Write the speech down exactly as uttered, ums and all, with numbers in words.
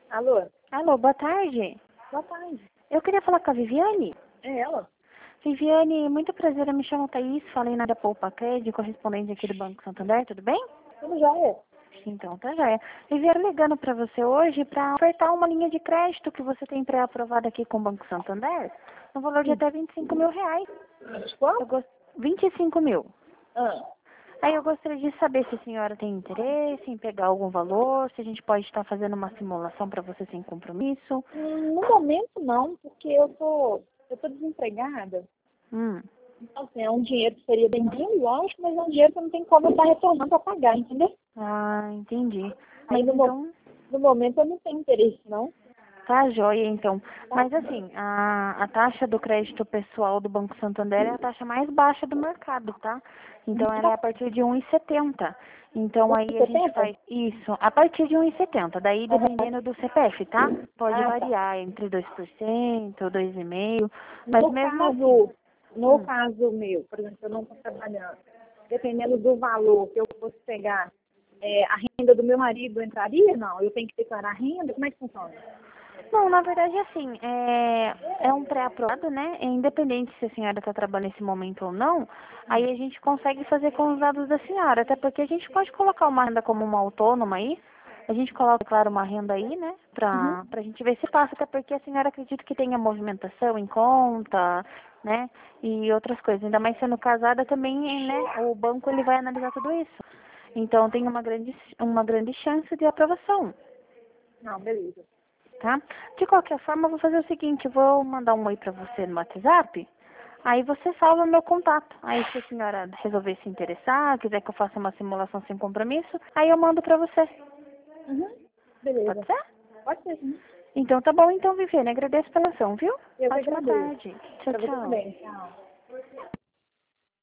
Alô? Alô, boa tarde. Boa tarde. Eu queria falar com a Viviane. É ela? Viviane, muito prazer, eu me chamo Thaís, falei na da Poupa Cred, correspondente aqui do Banco Santander, tudo bem? Tudo já é. Então, tá joia. Viviane, ligando para você hoje para ofertar uma linha de crédito que você tem pré-aprovada aqui com o Banco Santander, no valor de até vinte e cinco mil reais. Qual? Eu gost... vinte e cinco mil. Ah, Aí eu gostaria de saber se a senhora tem interesse em pegar algum valor, se a gente pode estar fazendo uma simulação para você sem compromisso. hum, no momento não, porque eu tô, eu tô desempregada. Hum. Então, assim, é um dinheiro que seria bem-vindo, lógico, mas é um dinheiro que não tem como eu estar retornando para pagar, entendeu? Ah, entendi. Aí Mas no, mo- então, no momento eu não tenho interesse, não. tá joia, então. Tá? Mas assim, a, a taxa do crédito pessoal do Banco Santander é a taxa mais baixa do mercado, tá? Então ela é a partir de um e setenta. Então aí a gente setenta? faz isso, a partir de um e setenta. Daí Aham. dependendo do C P F, tá? Pode Ah, tá. variar entre dois por cento, dois vírgula cinco por cento, mas No mesmo assim. caso, no Hum. caso meu, por exemplo, eu não estou trabalhando, dependendo do valor que eu fosse pegar, é, a renda do meu marido entraria? Não, eu tenho que declarar a renda? Como é que funciona? Não, na verdade, assim, é, é um pré-aprovado, né? É independente se a senhora está trabalhando nesse momento ou não, aí a gente consegue fazer com os dados da senhora, até porque a gente pode colocar uma renda como uma autônoma aí, a gente coloca, claro, uma renda aí, né, Uhum. pra, pra gente ver se passa, até porque a senhora acredita que tenha movimentação em conta, né, e outras coisas. Ainda mais sendo casada também, né, o banco ele vai analisar tudo isso. Então tem uma grande, uma grande chance de aprovação. Não, beleza. Tá? De qualquer forma, eu vou fazer o seguinte, eu vou mandar um oi pra você no WhatsApp, aí você salva meu contato. Aí se a senhora resolver se interessar, quiser que eu faça uma simulação sem compromisso, aí eu mando pra você. Uhum. Pode Beleza. ser? Pode ser, sim. Então tá bom então, Viviane. Agradeço pela ação, viu? Eu que Ótima agradeço. tarde. Tchau, Para você tchau. também. Tchau.